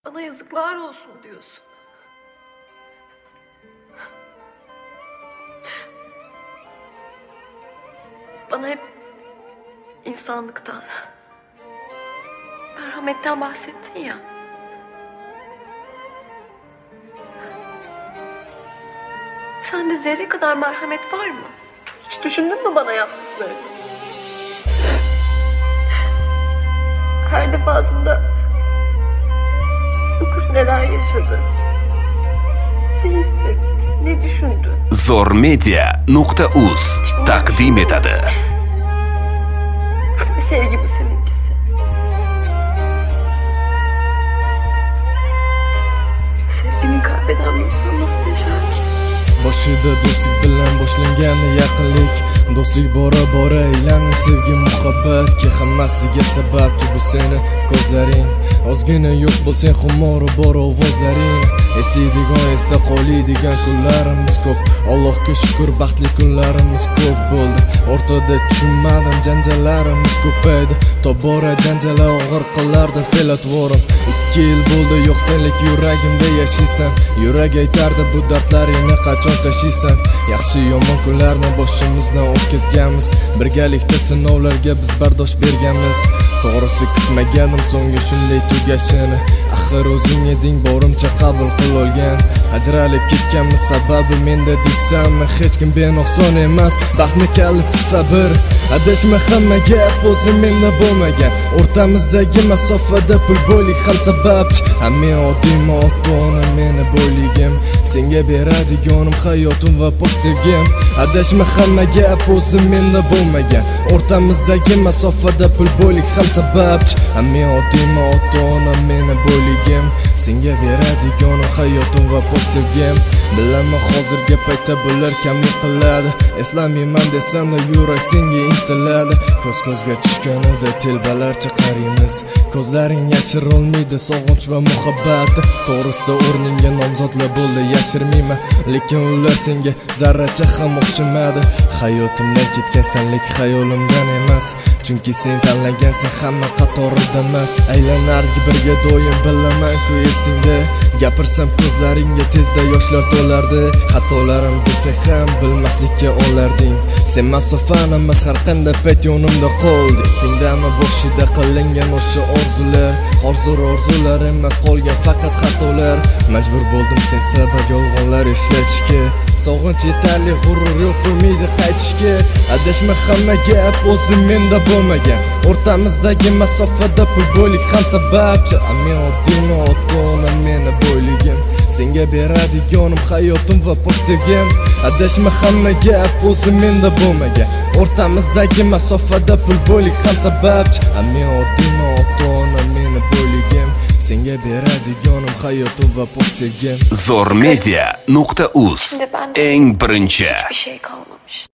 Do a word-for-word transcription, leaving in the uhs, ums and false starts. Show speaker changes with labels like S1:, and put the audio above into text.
S1: Bana yazıklar olsun diyorsun. Bana hep insanlıktan, merhametten bahsettin ya. Sende zerre kadar merhamet var mı? Hiç düşündün mü bana yaptıklarını? Her defasında bu kız neler yaşadı, ne hissetti, ne düşündü?
S2: Zormedia nokta uz taqdim etadi.
S1: Nasıl bir sevgi bu seninkisi? Sevgini kaybeden bir insan nasıl yaşar ki?
S3: Boshida do'stlik bilan boshlangan yaqinlik, do'stlik bora bora aylandi sevgi muhabbatga. Hammasiga sababchi bu seni ko'zlaring, ozgina yo'q bo'lsang xumori bor ovozlaring. Eslaydigan esda qoladigan kunlarimiz ko'p, Allohga shukr baxtli kunlarimiz ko'p bo'ldi. O'rtada tushunmadim janjallarimiz ko'paydi, tobora janjallar og'ir qilardi fe'l-atvorim. Ikki yil bo'ldi yo'q senlik yuragimda yashaysan, yurag aytardi bu dardlaringni qachon tashiysan. Yaxshi yomon kunlarni boshimizdan o'tkazganmiz, birgalikda sinovlarga biz bardosh berganmiz. To'g'risi kutmaganim so'nggi shunday tugashini, axir o'zing eding borimcha qabul qilib olgan. Ajralib ketganmiz sababi menda deysanmi? Hech kim benoqson emas, baxtni kaliti sabr. Adashma hamma gap o'zi menda bo'lmagan, o'rtamizdagi masofada pul bo'lik ham sababchi. Men oddiymi ota-ona meni bo'ligim, senga beradiganim hayotim va pok sevgim. Adashma hamma gap o'zi menda bo'lmagan, o'rtamizdagi masofada pul bo'lik ham sababchi. Men oddiymi ota-ona meni bo'ligim, senga beradiganim hayotim va pok sevgim. Bilaman hozirgi paytda bular kamlik qiladi, eslamayman desam-da yurak senga intiladi. Ko'z ko'zga tushganida telbalarcha qaraymiz, ko'zlaring yashirolmaydi sog'inch va muhabbatni. To'g'risi o'rningga nomzodlar bo'ldi yashirmayman, lekin ular senga zarracha ham o'xshamadi. Hayotimdan ketgan senlik xayolimdan emas, chunki sen tanlagansan hamma qatorida emas. Aylanardi birga doim bilaman-ku esingda, gapirsam ko'zlaringga tezda yoshlar to'lardi. Xatolarim desa ham bilmaslikka olarding, sen masofani emas har qanday payt yonimda qolding. Esingdami boshida qilingan o'sha orzular, hozir orzular emas qolgan faqat xatolar. Majbur bo'ldim sen sabab yolg'onlar ishlatishga, sog'inch yetarli g'urur yo'q umidi qaytishga. Adashma hamma gap o'zi menda bo'lmagan, o'rtamizdagi masofada pul bo'lik ham sababchi. Men oddiymi ota-ona meni bo'ligim, senga beradiganim hayotim va pok sevgim. Adashma hamma gap o'zi menda bo'lmagan, o'rtamizdagi masofada pul bo'lik ham sababchi. Men oddiymi ota-ona meni bo'ligim, senga beradiganim hayotim va pok sevgim.
S2: Zormedia nokta uz eng birinchi
S1: Hiçbir şey kalmamış.